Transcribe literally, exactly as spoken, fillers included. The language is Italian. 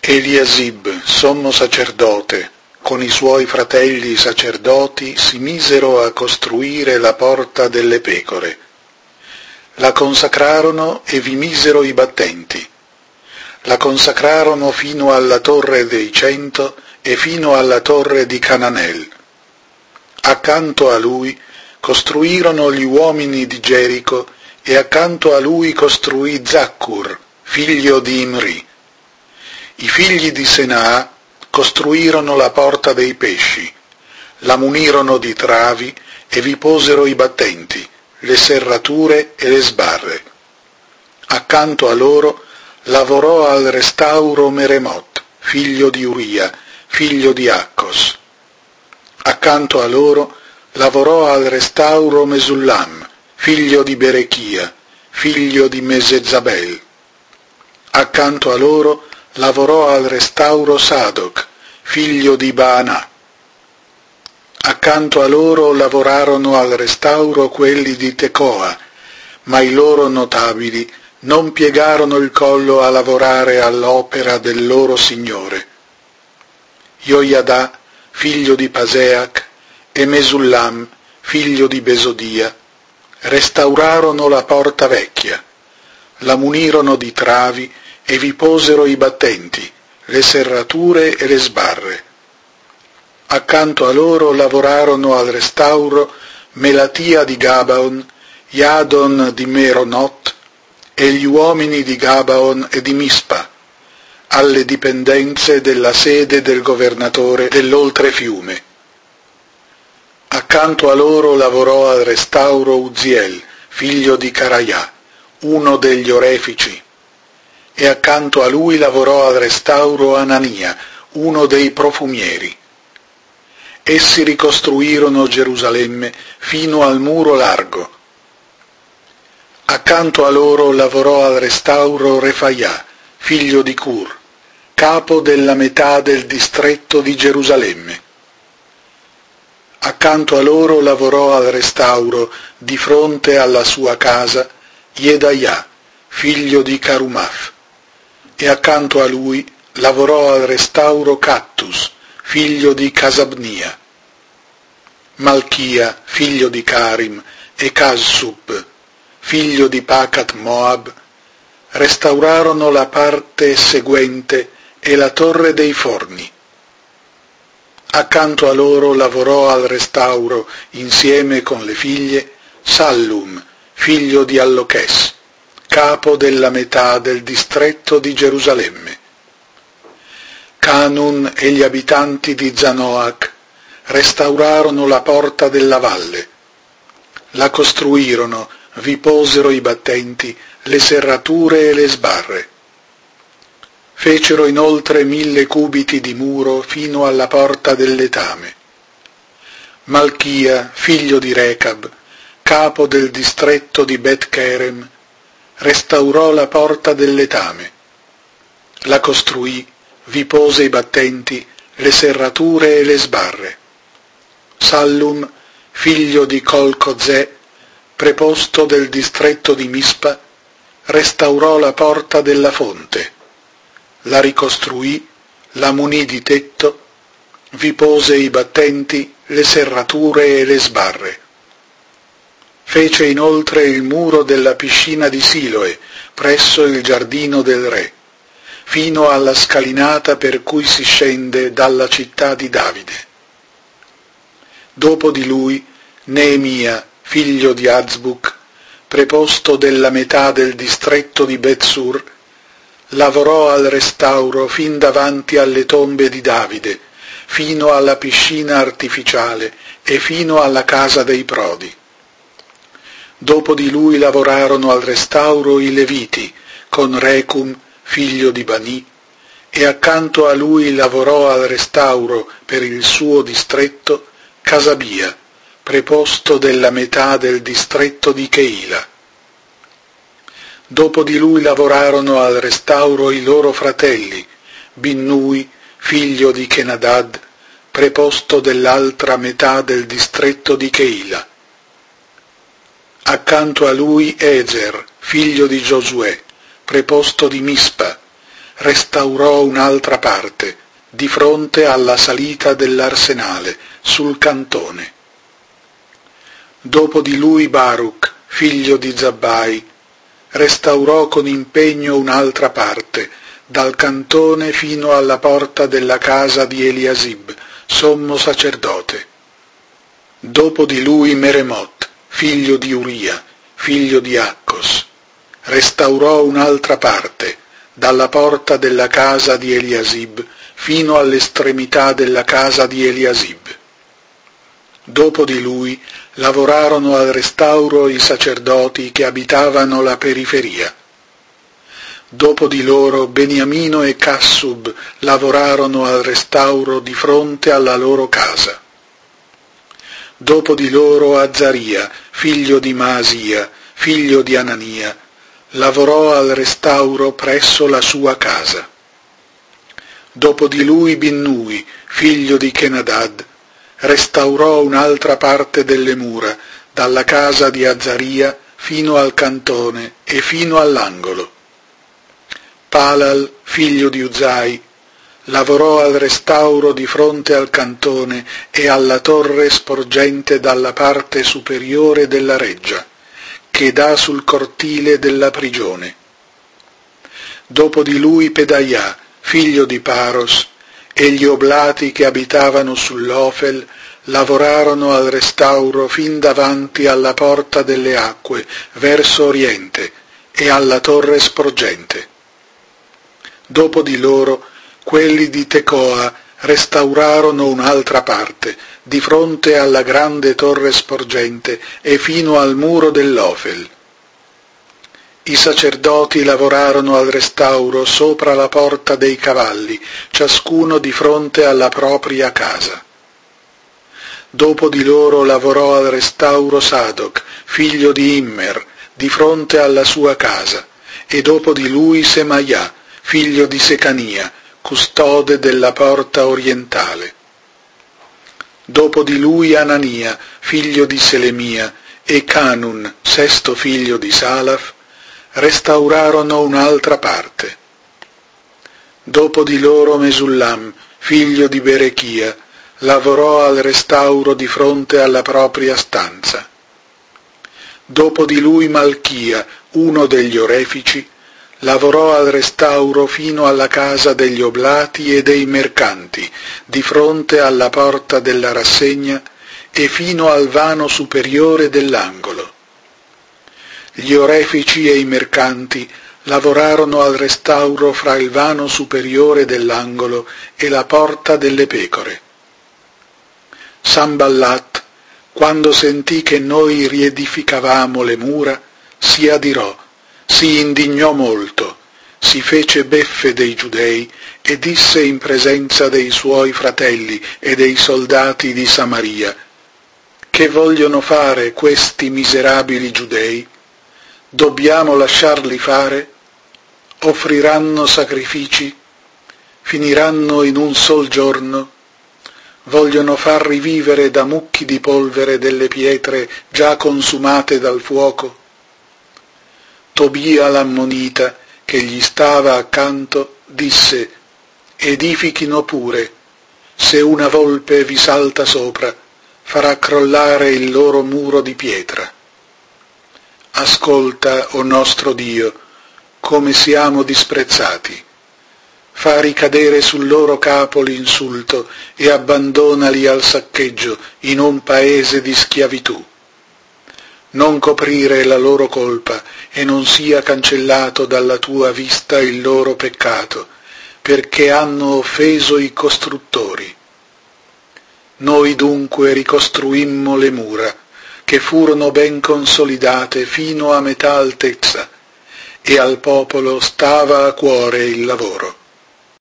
Eliasib, sommo sacerdote, con i suoi fratelli sacerdoti si misero a costruire la porta delle pecore. La consacrarono e vi misero i battenti. La consacrarono fino alla torre dei cento e fino alla torre di Cananel. Accanto a lui costruirono gli uomini di Gerico e accanto a lui costruì Zaccur, figlio di Imri. I figli di Senaa costruirono la porta dei pesci, la munirono di travi e vi posero i battenti, le serrature e le sbarre. Accanto a loro lavorò al restauro Meremot, figlio di Uria, figlio di Accos. Accanto a loro lavorò al restauro Mesullam, figlio di Berechia, figlio di Mesezabel. Accanto a loro lavorò al restauro Sadoc, figlio di Baanà. Accanto a loro lavorarono al restauro quelli di Tecoa, ma i loro notabili non piegarono il collo a lavorare all'opera del loro Signore. Joiadà, figlio di Paseac, e Mesullam, figlio di Besodia, restaurarono la porta vecchia, la munirono di travi e vi posero i battenti, le serrature e le sbarre. Accanto a loro lavorarono al restauro Melatia di Gabaon, Jadon di Meronot e gli uomini di Gabaon e di Mispa, alle dipendenze della sede del governatore dell'oltrefiume. Accanto a loro lavorò al restauro Uziel, figlio di Caraià, uno degli orefici, e accanto a lui lavorò al restauro Anania, uno dei profumieri. Essi ricostruirono Gerusalemme fino al muro largo. Accanto a loro lavorò al restauro Refaià, figlio di Cur, capo della metà del distretto di Gerusalemme. Accanto a loro lavorò al restauro, di fronte alla sua casa, Jedaià, figlio di Carumaf, e accanto a lui lavorò al restauro Cattus, figlio di Casabnia. Malchia, figlio di Carim, e Cassub, figlio di Pacat Moab, restaurarono la parte seguente e la torre dei forni. Accanto a loro lavorò al restauro, insieme con le figlie, Sallum, figlio di Alloches, capo della metà del distretto di Gerusalemme. Canun e gli abitanti di Zanoach restaurarono la porta della valle. La costruirono, vi posero i battenti, le serrature e le sbarre. Fecero inoltre mille cubiti di muro fino alla porta del letame. Malchia, figlio di Recab, capo del distretto di Bet Kerem, restaurò la porta del letame. La costruì, vi pose i battenti, le serrature e le sbarre. Sallum, figlio di Colcozè, preposto del distretto di Mispa, restaurò la porta della fonte. La ricostruì, la munì di tetto, vi pose i battenti, le serrature e le sbarre. Fece inoltre il muro della piscina di Siloe, presso il giardino del re, fino alla scalinata per cui si scende dalla città di Davide. Dopo di lui, Neemia, figlio di Azbuc, preposto della metà del distretto di Betsur, lavorò al restauro fin davanti alle tombe di Davide, fino alla piscina artificiale e fino alla casa dei prodi. Dopo di lui lavorarono al restauro i Leviti, con Recum, figlio di Bani, e accanto a lui lavorò al restauro per il suo distretto Casabia, preposto della metà del distretto di Cheila. Dopo di lui lavorarono al restauro i loro fratelli, Binnui, figlio di Chenadad, preposto dell'altra metà del distretto di Cheila. Accanto a lui Ezer, figlio di Giosuè, preposto di Mispa, restaurò un'altra parte, di fronte alla salita dell'arsenale, sul cantone. Dopo di lui Baruch, figlio di Zabbai, restaurò con impegno un'altra parte, dal cantone fino alla porta della casa di Eliasib, sommo sacerdote. Dopo di lui Meremot, figlio di Uria, figlio di Accos, restaurò un'altra parte, dalla porta della casa di Eliasib fino all'estremità della casa di Eliasib. Dopo di lui lavorarono al restauro i sacerdoti che abitavano la periferia. Dopo di loro Beniamino e Cassub lavorarono al restauro di fronte alla loro casa. Dopo di loro Azzaria, figlio di Maasia, figlio di Anania, lavorò al restauro presso la sua casa. Dopo di lui Binnui, figlio di Chenadad, restaurò un'altra parte delle mura, dalla casa di Azzaria fino al cantone e fino all'angolo. Palal, figlio di Uzai, lavorò al restauro di fronte al cantone e alla torre sporgente dalla parte superiore della reggia, che dà sul cortile della prigione. Dopo di lui Pedaiah, figlio di Paros, e gli oblati che abitavano sull'Ofel lavorarono al restauro fin davanti alla porta delle acque, verso oriente, e alla torre sporgente. Dopo di loro, quelli di Tecoa restaurarono un'altra parte, di fronte alla grande torre sporgente e fino al muro dell'Ofel. I sacerdoti lavorarono al restauro sopra la porta dei cavalli, ciascuno di fronte alla propria casa. Dopo di loro lavorò al restauro Sadoc, figlio di Immer, di fronte alla sua casa, e dopo di lui Semaiah, figlio di Secania, custode della porta orientale. Dopo di lui Anania, figlio di Selemia, e Canun, sesto figlio di Salaf, restaurarono un'altra parte. Dopo di loro Mesullam, figlio di Berechia, lavorò al restauro di fronte alla propria stanza. Dopo di lui Malchia, uno degli orefici, lavorò al restauro fino alla casa degli oblati e dei mercanti, di fronte alla porta della rassegna e fino al vano superiore dell'angolo. Gli orefici e i mercanti lavorarono al restauro fra il vano superiore dell'angolo e la porta delle pecore. Sanballat, quando sentì che noi riedificavamo le mura, si adirò, si indignò molto, si fece beffe dei giudei e disse in presenza dei suoi fratelli e dei soldati di Samaria: «Che vogliono fare questi miserabili giudei? Dobbiamo lasciarli fare? Offriranno sacrifici? Finiranno in un sol giorno? Vogliono far rivivere da mucchi di polvere delle pietre già consumate dal fuoco?» Tobia l'ammonita, che gli stava accanto, disse: «Edifichino pure. Se una volpe vi salta sopra, farà crollare il loro muro di pietra. Ascolta, o nostro Dio, come siamo disprezzati. Fa ricadere sul loro capo l'insulto e abbandonali al saccheggio in un paese di schiavitù. Non coprire la loro colpa e non sia cancellato dalla tua vista il loro peccato, perché hanno offeso i costruttori. Noi dunque ricostruimmo le mura, che furono ben consolidate fino a metà altezza, e al popolo stava a cuore il lavoro.